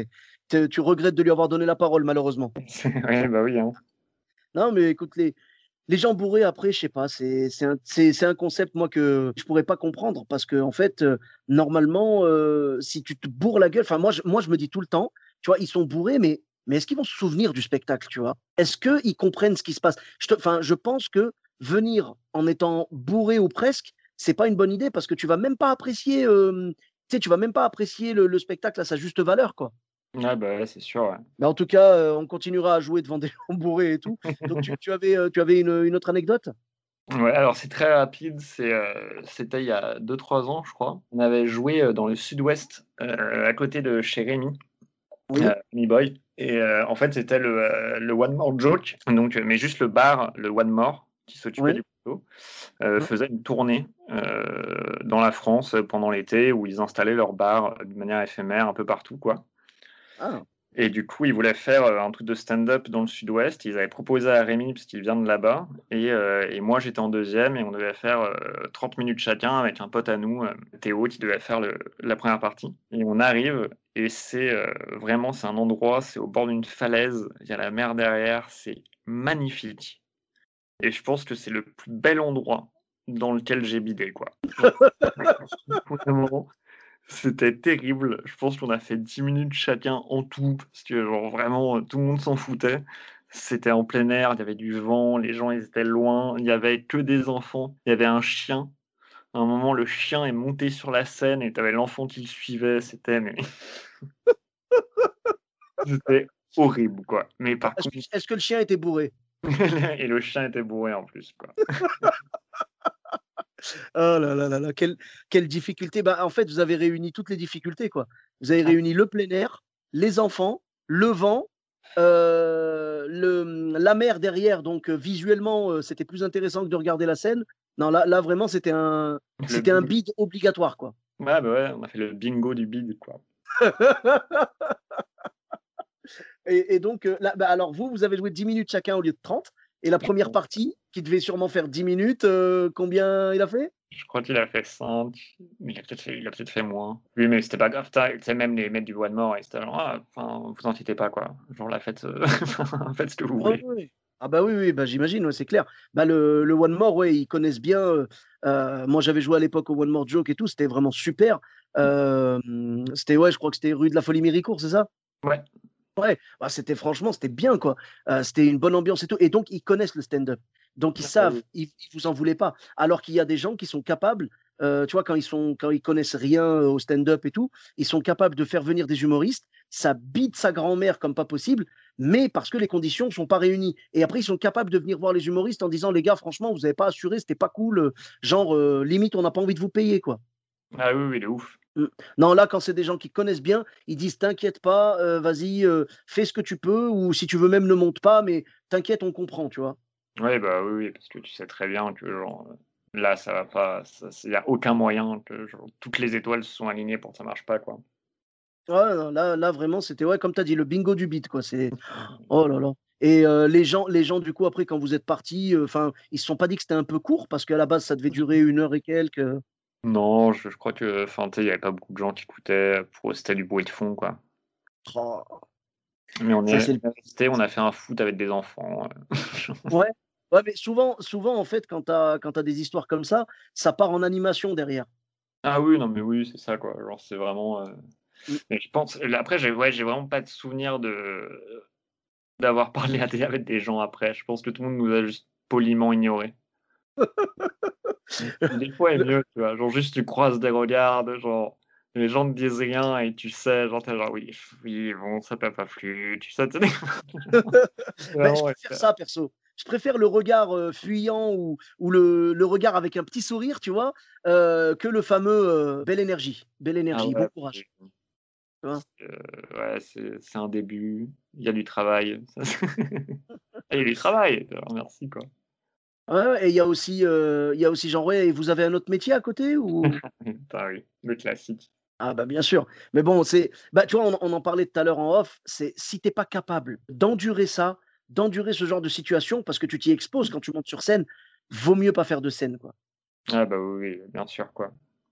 S3: Tu regrettes de lui avoir donné la parole, malheureusement.
S4: Ouais, bah oui, hein.
S3: Non, mais écoute, les gens bourrés, après, je sais pas, c'est un concept, moi, que je pourrais pas comprendre parce que, en fait, normalement, si tu te bourres la gueule, enfin, moi, je me dis tout le temps, tu vois, ils sont bourrés, mais est-ce qu'ils vont se souvenir du spectacle, tu vois? Est-ce qu'ils comprennent ce qui se passe? Enfin, je pense que venir en étant bourré ou presque, c'est pas une bonne idée parce que tu vas même pas apprécier, tu sais, tu vas même pas apprécier le spectacle à sa juste valeur, quoi.
S4: Ouais, bah ouais, c'est sûr, ouais.
S3: Mais en tout cas, on continuera à jouer devant des gens bourrés et tout. Donc tu avais une autre anecdote?
S4: Ouais, alors c'est très rapide, c'était il y a 2 3 ans, je crois. On avait joué, dans le sud-ouest, à côté de chez Rémi,
S3: Oui.
S4: Rémi Boy et en fait, c'était le One More Joke, donc mais juste le bar, le One More, qui s'occupait
S3: Ouais.
S4: du plateau,
S3: Mmh.
S4: faisait une tournée, dans la France, pendant l'été où ils installaient leur bar, de manière éphémère un peu partout, quoi.
S3: Ah!
S4: Et du coup, ils voulaient faire, un truc de stand-up dans le sud-ouest. Ils avaient proposé à Rémi, puisqu'il vient de là-bas et moi, j'étais en deuxième et on devait faire, 30 minutes chacun avec un pote à nous, Théo, qui devait faire la première partie et on arrive et vraiment, c'est un endroit, c'est au bord d'une falaise, il y a la mer derrière, c'est magnifique et je pense que c'est le plus bel endroit dans lequel j'ai bidé, quoi. Vraiment. C'était terrible. Je pense qu'on a fait 10 minutes chacun en tout, parce que genre vraiment, tout le monde s'en foutait. C'était en plein air, il y avait du vent, les gens ils étaient loin, il y avait que des enfants, il y avait un chien. À un moment, le chien est monté sur la scène et tu avais l'enfant qui le suivait, c'était horrible, quoi. Mais
S3: Ah,
S4: par contre
S3: est-ce que le chien était bourré?
S4: et le chien était bourré en plus, quoi.
S3: Oh là là là là, quelle difficulté. Bah, en fait, vous avez réuni toutes les difficultés, quoi. Vous avez réuni le plein air, les enfants, le vent, la mer derrière, donc visuellement, c'était plus intéressant que de regarder la scène. Non, là vraiment, c'était un
S4: Le
S3: c'était un
S4: bing
S3: bide obligatoire, quoi.
S4: Ouais, bah, ouais, on a fait le bingo du bide, quoi.
S3: Et donc, là, bah, alors vous avez joué 10 minutes chacun au lieu de 30 et la première partie, qui devait sûrement faire 10 minutes, combien il a fait?
S4: Je crois qu'il a fait 5, mais il a peut-être fait moins. Oui, mais c'était pas grave, tu sais, même les mecs du One More, ils étaient genre: «Ah, enfin, vous inquiétez pas, quoi. Genre là, faites, faites ce que vous
S3: Ouais,
S4: voulez».
S3: ouais, ouais. Ah bah, oui, oui, bah, j'imagine, ouais, c'est clair. Bah, le One More, ouais, ils connaissent bien, moi j'avais joué à l'époque au One More Joke et tout, c'était vraiment super. C'était ouais, je crois que c'était rue de la Folie-Méricourt, c'est ça?
S4: Ouais,
S3: Ouais, bah, c'était bien quoi. C'était une bonne ambiance et tout et donc ils connaissent le stand-up. Donc ils
S4: ah bah,
S3: savent,
S4: oui.
S3: ils vous en voulaient pas. Alors qu'il y a des gens qui sont capables, tu vois, quand ils connaissent rien, au stand-up et tout, ils sont capables de faire venir des humoristes, ça bite sa grand-mère comme pas possible, mais parce que les conditions sont pas réunies et après ils sont capables de venir voir les humoristes en disant: «Les gars, franchement, vous avez pas assuré, c'était pas cool, genre, limite on n'a pas envie de vous payer, quoi».
S4: Ah oui, oui, de ouf.
S3: Mmh. Non, là, quand c'est des gens qui connaissent bien, ils disent: «T'inquiète pas, vas-y, fais ce que tu peux ou si tu veux même ne monte pas, mais t'inquiète, on comprend», tu vois?
S4: Ouais, bah, oui, oui, parce que tu sais très bien que genre, là, ça va pas, il y a aucun moyen que genre toutes les étoiles se sont alignées pour que ça marche pas, quoi.
S3: Ouais, non, là, vraiment, c'était ouais, comme tu as dit, le bingo du beat, quoi. C'est oh là là et les gens, du coup, après, quand vous êtes partis, enfin, ils se sont pas dit que c'était un peu court? Parce qu'à la base, ça devait durer 1 heure et quelques,
S4: Non, je crois que enfin, tu sais, il y avait pas beaucoup de gens qui écoutaient, pour eux, c'était du bruit de fond, quoi.
S3: Oh,
S4: Mais on
S3: ça,
S4: est
S3: c'est le
S4: on est restés, on a fait un foot avec des enfants,
S3: ouais, ouais, mais souvent, en fait, quand tu as des histoires comme ça part en animation derrière.
S4: Ah oui, non, mais oui, c'est ça, quoi. Genre, c'est vraiment,
S3: Mmh.
S4: mais je pense là, après, j'ai vraiment pas de souvenir d'avoir parlé avec des gens après. Je pense que tout le monde nous a juste poliment ignorés. Des fois est
S3: Le
S4: mieux, tu vois? Genre juste tu croises des regards de genre, les gens ne disent rien et tu sais, genre tu genre: «Oui, oui, bon, ça t'a pas plu», tu sais? Tu sais?
S3: Bah, je
S4: Vraiment, ouais,
S3: préfère ça perso. Je préfère le regard, fuyant ou le regard avec un petit sourire, tu vois? Que le fameux, belle
S4: ah
S3: énergie, bon
S4: ouais,
S3: courage,
S4: oui,
S3: tu vois?
S4: ouais, c'est un début, il y a du travail, ça c'est il y a du travail, alors merci, quoi.
S3: Ouais, ouais et il y a aussi genre, ouais et vous avez un autre métier à côté ou?
S4: Ah oui, le classique.
S3: Ah bah, bien sûr, mais bon, bah, tu vois, on en parlait tout à l'heure en off, c'est si tu es pas capable d'endurer ça, d'endurer ce genre de situation parce que tu t'y exposes quand tu montes sur scène, vaut mieux pas faire de scène, quoi.
S4: Ah bah, oui, oui, bien sûr, quoi.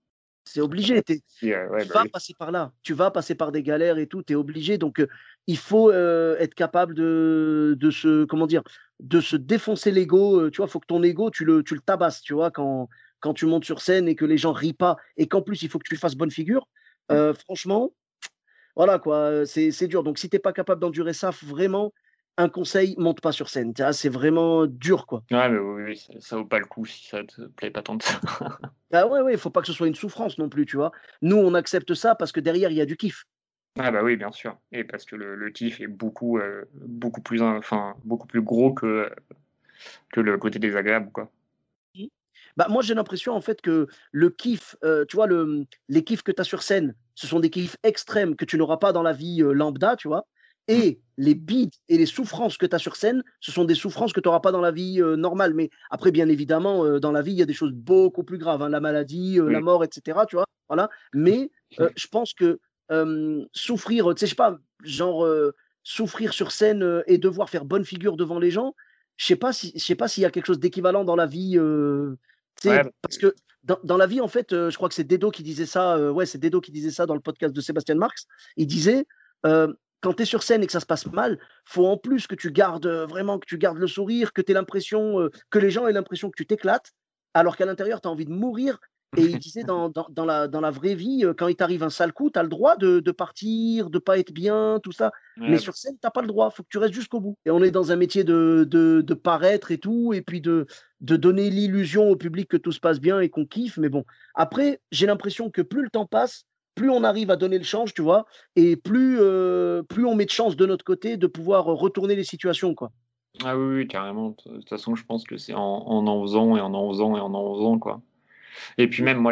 S3: C'est obligé.
S4: Ouais,
S3: Tu
S4: bah
S3: vas
S4: oui.
S3: passer par là. Tu vas passer par des galères et tout. Tu es obligé. Donc, il faut être capable comment dire, de se défoncer l'ego. Tu vois, il faut que ton ego, tu le tabasses, tu vois, quand tu montes sur scène et que les gens rient pas. Et qu'en plus, il faut que tu fasses bonne figure. Franchement, voilà quoi, c'est dur. Donc, si t'es pas capable d'endurer ça, vraiment, un conseil, monte pas sur scène. Tu vois, c'est vraiment dur, quoi.
S4: Ouais, mais oui, oui, ça vaut pas le coup si ça te plaît pas tant que ça.
S3: Ah ouais, ouais, il faut pas que ce soit une souffrance non plus, tu vois. Nous, on accepte ça parce que derrière, il y a du kiff.
S4: Ah bah oui, bien sûr et parce que le kiff est beaucoup plus beaucoup plus gros que le côté désagréable, quoi.
S3: Mmh. Bah, moi, j'ai l'impression, en fait, que le kiff, tu vois, les kiffs que tu as sur scène, ce sont des kiffs extrêmes que tu n'auras pas dans la vie, lambda, tu vois?
S4: Mmh.
S3: Et les bides et les souffrances que tu as sur scène, ce sont des souffrances que tu auras pas dans la vie, normale. Mais après, bien évidemment, dans la vie, il y a des choses beaucoup plus graves, hein, la maladie, la
S4: Oui.
S3: mort et cetera, tu vois? Voilà. Mais, je pense que, souffrir, tu sais, je sais pas, genre, souffrir sur scène, et devoir faire bonne figure devant les gens, je sais pas s'il y a quelque chose d'équivalent dans la vie, tu
S4: Ouais,
S3: sais, parce que dans la vie, en fait, je crois que c'est Dedo qui disait ça, ouais, c'est Dedo qui disait ça dans le podcast de Sébastien Marx. Il disait, quand tu es sur scène et que ça se passe mal, faut en plus que tu gardes, vraiment que tu gardes le sourire, que tu l'impression, que les gens aient l'impression que tu t'éclates, alors qu'à l'intérieur, tu as envie de mourir. Et il disait dans la vraie vie, quand il t'arrive un sale coup, tu as le droit de partir, de pas être bien, tout ça. Mais
S4: ouais, bah,
S3: sur scène, tu as pas le droit, faut que tu restes jusqu'au bout. Et on est dans un métier de paraître et tout, et puis de donner l'illusion au public que tout se passe bien et qu'on kiffe. Mais bon, après, j'ai l'impression que plus le temps passe, plus on arrive à donner le change, tu vois, et plus on met de chance de notre côté de pouvoir retourner les situations, quoi.
S4: ah oui, oui, carrément. De toute façon, je pense que c'est en faisant et en faisant et en faisant, quoi. Et puis même moi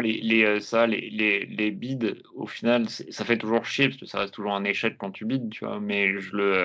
S4: les bides au final, ça fait toujours chier parce que ça reste toujours un échec quand tu bides, tu vois? Mais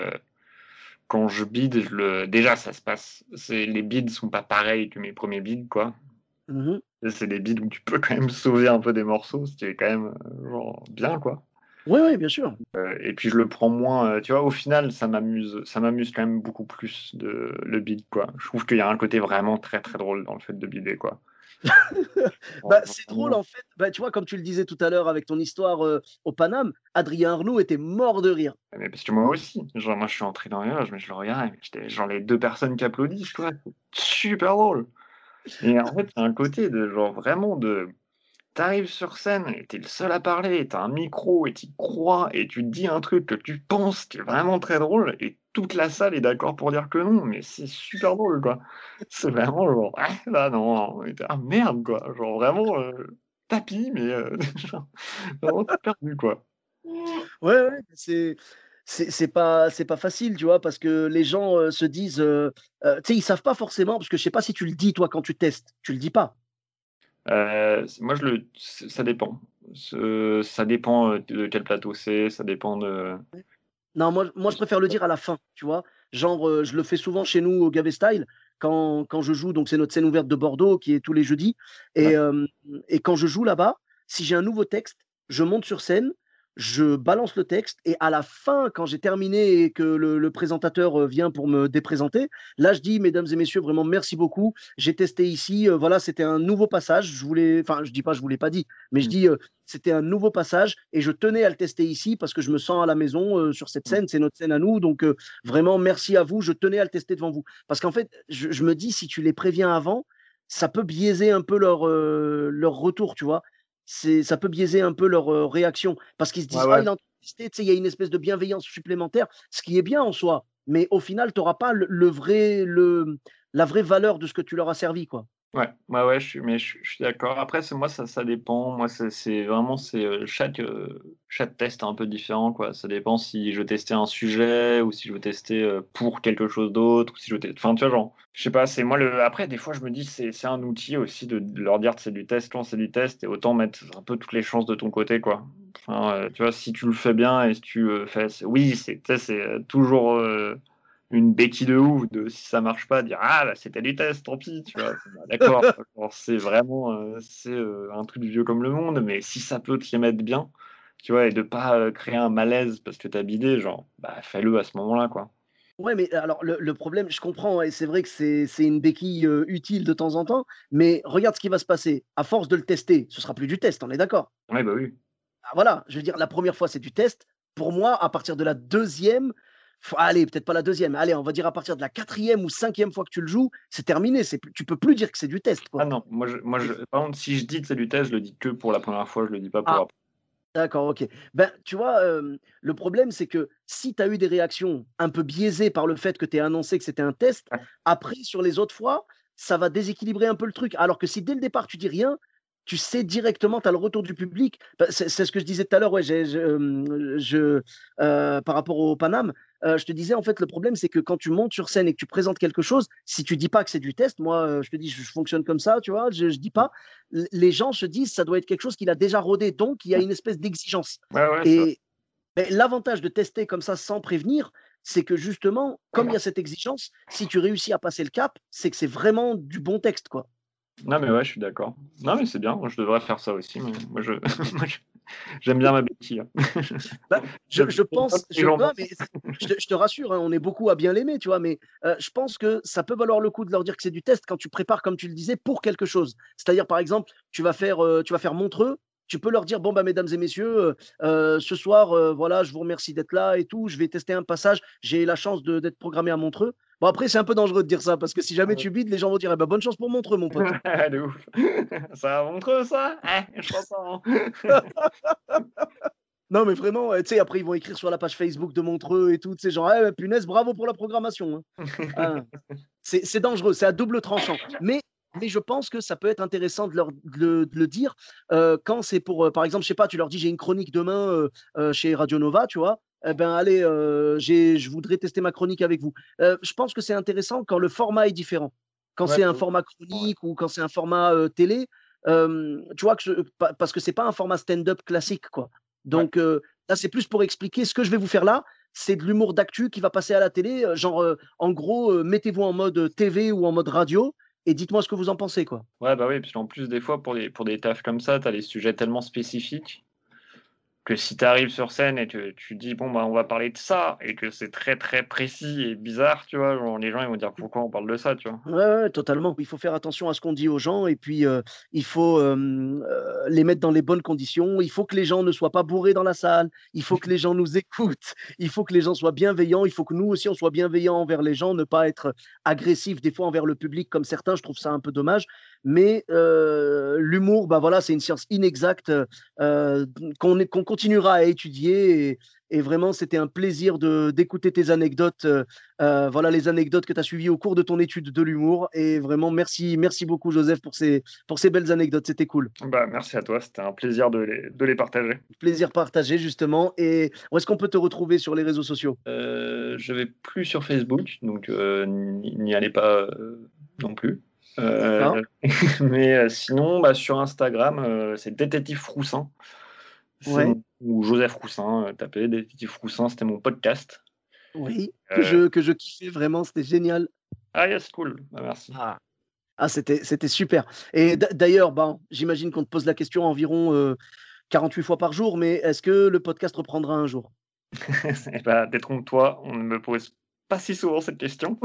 S4: quand je bide, déjà ça se passe les bides sont pas pareils que mes premiers bides, quoi.
S3: Mhm.
S4: C'est des bides où tu peux quand même sauver un peu des morceaux, ce qui est quand même, genre bien, quoi.
S3: Oui, oui, bien sûr.
S4: Et puis je le prends moins, tu vois? Au final, ça m'amuse quand même beaucoup plus le bide, quoi. Je trouve qu'il y a un côté vraiment très, très drôle dans le fait de bider, quoi.
S3: Bah,
S4: Genre
S3: c'est drôle
S4: vraiment
S3: en fait, bah, tu vois, comme tu le disais tout à l'heure avec ton histoire, au Paname, Adrien Arnoux était mort de rire.
S4: mais parce que moi aussi, genre moi je suis entré dans les loges, mais je le regardais, mais j'étais genre les 2 personnes qui applaudissent, quoi, c'est super drôle et en fait, il y a un côté de genre vraiment de t'arrives sur scène et tu es le seul à parler, tu as un micro et tu y crois et tu dis un truc que tu penses qui est vraiment très drôle et toute la salle est d'accord pour dire que non, mais c'est super drôle, quoi. C'est vraiment genre: «Ah là non» et tu «Ah merde», quoi, genre vraiment, tapis mais genre vraiment perdu, quoi.
S3: Ouais, ouais, c'est pas facile, tu vois? Parce que les gens, se disent, tu sais, ils savent pas forcément parce que je sais pas si tu le dis toi quand tu testes? Tu le dis pas?
S4: Moi je le ça dépend. Ça dépend, de quel plateau c'est, ça dépend de
S3: Non, moi je préfère le dire à la fin, tu vois? Genre, je le fais souvent chez nous au Gavé Style quand je joue, donc c'est notre scène ouverte de Bordeaux qui est tous les jeudis et
S4: ouais.
S3: hem et quand je joue là-bas, si j'ai un nouveau texte, je monte sur scène, je balance le texte et à la fin, quand j'ai terminé et que le présentateur, vient pour me déprésenter, là je dis: «Mesdames et messieurs, vraiment merci beaucoup. J'ai testé ici, voilà, c'était un nouveau passage. Je voulais» enfin je dis pas: «Je vous l'ai pas dit», mais je
S4: Mmh,
S3: dis, c'était un nouveau passage et je tenais à le tester ici parce que je me sens à la maison sur cette
S4: mmh.
S3: scène, c'est notre scène à nous, donc vraiment merci à vous, je tenais à le tester devant vous. Parce qu'en fait, je me dis, si tu les préviens avant, ça peut biaiser un peu leur retour, tu vois. Ça peut biaiser un peu leur réaction parce qu'ils se
S4: Ouais,
S3: disent, ah,
S4: ouais.
S3: il est en train de tester, tu sais, il y a une espèce de bienveillance supplémentaire, ce qui est bien en soi, mais au final, tu n'auras pas la vraie valeur de ce que tu leur as servi, quoi.
S4: Ouais, ouais, ouais, je suis d'accord. Après, ça dépend. Moi, c'est vraiment, chaque test est un peu différent, quoi. Ça dépend si je veux tester un sujet ou si je veux tester, pour quelque chose d'autre ou si je veux enfin, tu vois, genre, je sais pas, c'est moi le après, des fois, je me dis: «C'est un outil aussi de leur dire que c'est du test quand c'est du test et autant mettre un peu toutes les chances de ton côté, quoi». Enfin, tu vois, si tu le fais bien et si tu, fais oui, tu sais, c'est, toujours, une béquille de ouf de si ça marche pas, dire: «Ah bah, c'était du test, tant pis», tu vois? Bah, d'accord, genre c'est vraiment, un truc vieux comme le monde, mais si ça peut te les mettre bien, tu vois? Et de pas, créer un malaise parce que tu as bidé, genre, bah, fais-le à ce moment-là, quoi.
S3: Ouais, mais alors le problème, je comprends, et c'est vrai que c'est une béquille, utile de temps en temps, mais regarde ce qui va se passer. À force de le tester, ce sera plus du test, on est d'accord?
S4: Ouais, bah oui.
S3: Ah voilà, je veux dire la première fois, c'est du test. Pour moi, à partir de la deuxième, allez, peut-être pas la deuxième, allez, on va dire à partir de la quatrième ou cinquième fois que tu le joues, c'est terminé, c'est plus tu peux plus dire que c'est du test,
S4: Ah
S3: quoi.
S4: non, par contre, si je dis que c'est du test, je le dis que pour la première fois, je le dis pas pour
S3: Ah,
S4: après.
S3: d'accord, OK. Ben, tu vois, le problème, c'est que si tu as eu des réactions un peu biaisées par le fait que tu aies annoncé que c'était un test,
S4: Ouais.
S3: après sur les autres fois, ça va déséquilibrer un peu le truc. Alors que si dès le départ tu dis rien, tu sais directement, tu as le retour du public. Bah, c'est ce que je disais tout à l'heure, ouais, par rapport au Paname, je te disais en fait le problème c'est que quand tu montes sur scène et que tu présentes quelque chose, si tu dis pas que c'est du test, moi, je te dis je fonctionne comme ça, tu vois? Je dis pas, les gens se disent: «Ça doit être quelque chose qu'il a déjà rodé», donc il y a une espèce d'exigence
S4: Ouais, ouais, c'est vrai.
S3: et beh, l'avantage de tester comme ça sans prévenir, c'est que justement, comme il y a cette exigence, si tu réussis à passer le cap, c'est que c'est vraiment du bon texte, quoi.
S4: Non, mais ouais, je suis d'accord. Non, mais c'est bien, moi, je devrais faire ça aussi, moi je moi j'aime bien ma béquille, hein.
S3: Bah,
S4: J'aime
S3: je
S4: j'aime pas
S3: pense
S4: que les
S3: je
S4: gens
S3: non, mais je te rassure, hein, on est beaucoup à bien l'aimer, tu vois? Mais, je pense que ça peut valoir le coup de leur dire que c'est du test quand tu prépares, comme tu le disais, pour quelque chose. C'est-à-dire, par exemple, tu vas faire Montreux, tu peux leur dire: «Bon, bah, mesdames et messieurs, ce soir, voilà, je vous remercie d'être là et tout, je vais tester un passage. J'ai la chance d'être programmé à Montreux». Bon, après, c'est un peu dangereux de dire ça parce que si jamais tu bides, les gens vont dire: «Eh bah, bonne chance pour Montreux, mon pote».
S4: de ouf. Ça montre ça? Eh, je pense pas, hein.
S3: Non, mais vraiment, tu sais, après, ils vont écrire sur la page Facebook de Montreux et tout, tu sais, genre: «Eh, punaise, bravo pour la programmation, hein». Ah, c'est dangereux, c'est à double tranchant. Mais je pense que ça peut être intéressant de le dire, quand c'est pour, par exemple, je sais pas, tu leur dis: «J'ai une chronique demain, chez Radio Nova», tu vois? Eh ben, allez, je voudrais tester ma chronique avec vous. Je pense que c'est intéressant quand le format est différent. Quand
S4: Ouais,
S3: c'est un
S4: de ouf.
S3: format
S4: Ouais.
S3: chronique ou quand c'est un format, télé, tu vois? Parce que c'est pas un format stand-up classique, quoi.
S4: Ouais.
S3: Donc, là, c'est plus pour expliquer ce que je vais vous faire là, c'est de l'humour d'actu qui va passer à la télé, genre, en gros, mettez-vous en mode, TV ou en mode radio et dites-moi ce que vous en pensez, quoi.
S4: Ouais, bah, oui, puis en plus, des fois, pour des tafs comme ça, tu as les sujets tellement spécifiques que si tu arrives sur scène et que tu dis: «Bon, bah, on va parler de ça» et que c'est très, très précis et bizarre, tu vois? Genre, les gens, ils vont dire: «Pourquoi on parle de ça?» tu vois?
S3: Ouais, ouais, totalement. Il faut faire attention à ce qu'on dit aux gens et puis, il faut, les mettre dans les bonnes conditions. Il faut que les gens ne soient pas bourrés dans la salle. Il faut que les gens nous écoutent. Il faut que les gens soient bienveillants. Il faut que nous aussi, on soit bienveillants envers les gens, ne pas être agressifs des fois envers le public comme certains. Je trouve ça un peu dommage. Mais, l'humour, bah, voilà, c'est une science inexacte, qu'on continuera à étudier et vraiment, c'était un plaisir d'écouter tes anecdotes, voilà les anecdotes que tu as suivies au cours de ton étude de l'humour et vraiment merci beaucoup Joseph pour ces belles anecdotes, c'était cool.
S4: Bah, merci à toi, c'était un plaisir de les partager.
S3: Plaisir partagé justement et où est-ce qu'on peut te retrouver sur les réseaux sociaux?
S4: Je vais plus sur Facebook, donc n'y allez pas, non plus.
S3: D'accord,
S4: Mais sinon, bah, sur Instagram, c'est Détective Froussin. C'est
S3: ouais,
S4: mon ou Joseph Roussin, tapez Détective Froussin, c'était mon podcast.
S3: oui, que
S4: Heu,
S3: je kiffais vraiment, c'était génial.
S4: ah yes, cool, bah, merci.
S3: Ah. Ah, c'était super et d'ailleurs, ben, j'imagine qu'on te pose la question environ, 48 fois par jour, mais est-ce que le podcast reprendra un jour?
S4: Et bah, détrompe-toi, on ne me pose pas si souvent cette question.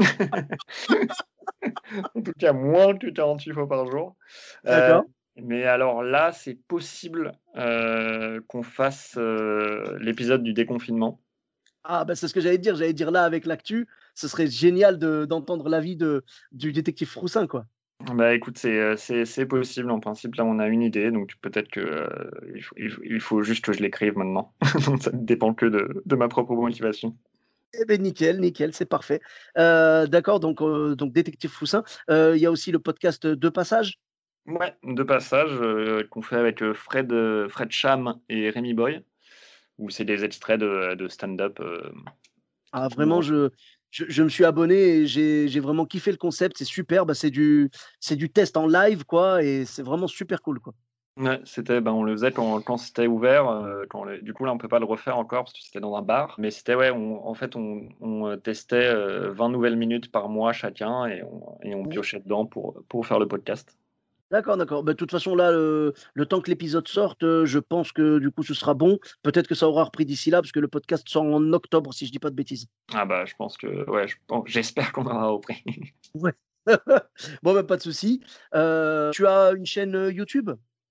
S4: En tout cas, moins que 48 fois par jour. Heu,
S3: D'accord.
S4: mais alors là, c'est possible, qu'on fasse, l'épisode du déconfinement.
S3: Ah, bah, c'est ce que j'allais dire là avec l'actu, ce serait génial d'entendre l'avis du détective Froussin, quoi.
S4: Bah, écoute, c'est possible en principe. Là, on a une idée, donc peut-être que, il faut juste que je l'écrive maintenant. Donc ça ne dépend que de ma propre motivation.
S3: Eh beh, nickel, nickel, c'est parfait. D'accord, donc détective Froussin. Il y a aussi le podcast, De Passage?
S4: Ouais, de passage, qu'on fait avec, Fred Cham et Rémi Boy, où c'est des extraits de stand-up,
S3: Ah
S4: qui nous
S3: vraiment, je me suis abonné et j'ai vraiment kiffé le concept, c'est super, bah, c'est du test en live, quoi et c'est vraiment super cool, quoi.
S4: ouais, c'était, ben, on le faisait quand c'était ouvert, quand le du coup, là, on peut pas le refaire encore parce que c'était dans un bar, mais c'était ouais, en fait, on testait, 20 nouvelles minutes par mois chacun et on piochait dedans pour faire le podcast.
S3: D'accord, d'accord. Bah, de toute façon, là, le temps que l'épisode sorte, je pense que du coup, ce sera bon. Peut-être que ça aura repris d'ici là, parce que le podcast sort en octobre, si je dis pas de bêtises.
S4: Ah bah, je pense que ouais, j'espère qu'on aura repris.
S3: Ouais. Bon, bah, pas de souci. Tu as une chaîne, YouTube?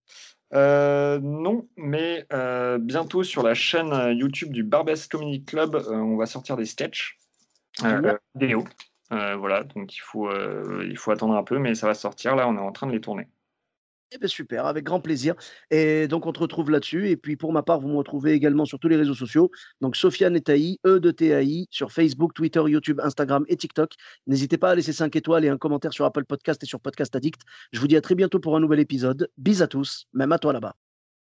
S4: Non, mais bientôt sur la chaîne, YouTube du Barbès Comedy Club, on va sortir des sketchs,
S3: Génial.
S4: vidéo. Voilà, donc il faut attendre un peu, mais ça va sortir là, on est en train de les tourner.
S3: Eh beh, super, avec grand plaisir et donc on te retrouve là-dessus et puis pour ma part, vous me retrouvez également sur tous les réseaux sociaux, donc Sofiane et Taï, E de T-A-I, sur Facebook, Twitter, YouTube, Instagram et TikTok. N'hésitez pas à laisser 5 étoiles et un commentaire sur Apple Podcast et sur Podcast Addict. Je vous dis à très bientôt pour un nouvel épisode. Bis à tous, même à toi là-bas.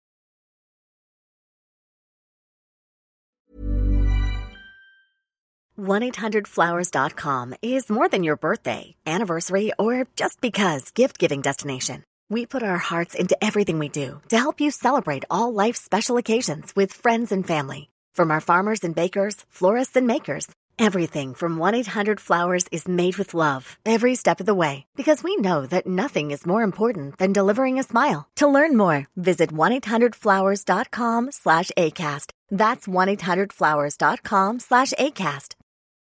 S6: 1-800-Flowers.com is more than your birthday, anniversary, or just because gift-giving destination. We put our hearts into everything we do to help you celebrate all life's special occasions with friends and family. From our farmers and bakers, florists and makers, everything from 1-800-Flowers is made with love every step of the way, because we know that nothing is more important than delivering a smile. To learn more, visit 1-800-Flowers.com/ACAST. That's 1-800-Flowers.com/ACAST.